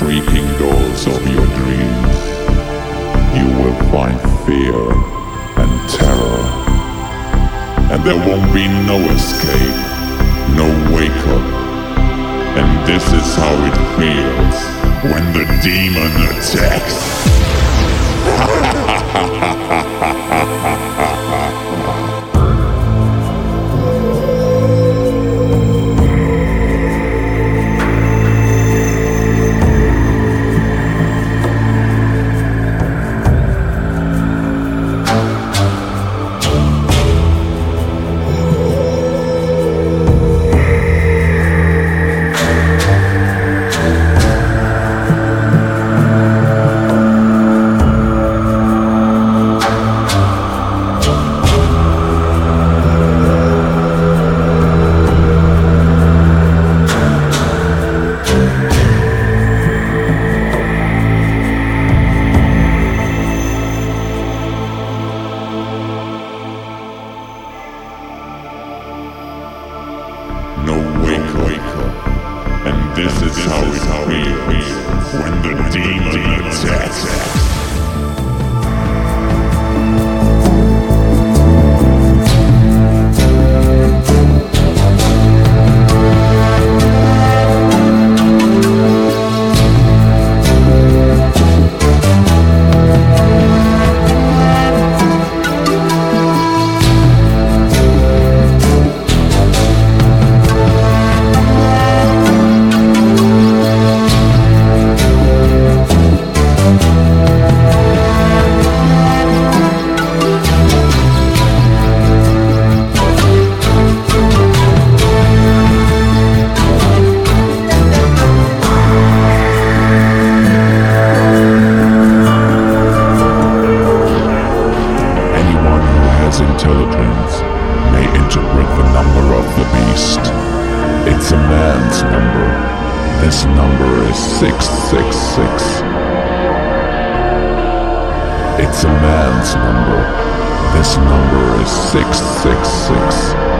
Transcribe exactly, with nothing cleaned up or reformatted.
creaking doors of your dreams, you will find fear and terror. And there won't be no escape, no wake up. And this is how it feels when the demon attacks. No wake up, and this is how it feels when the demon attacks. Intelligence may interpret the number of the beast. It's a man's number. This number is six six six. It's a man's number. This number is six six six.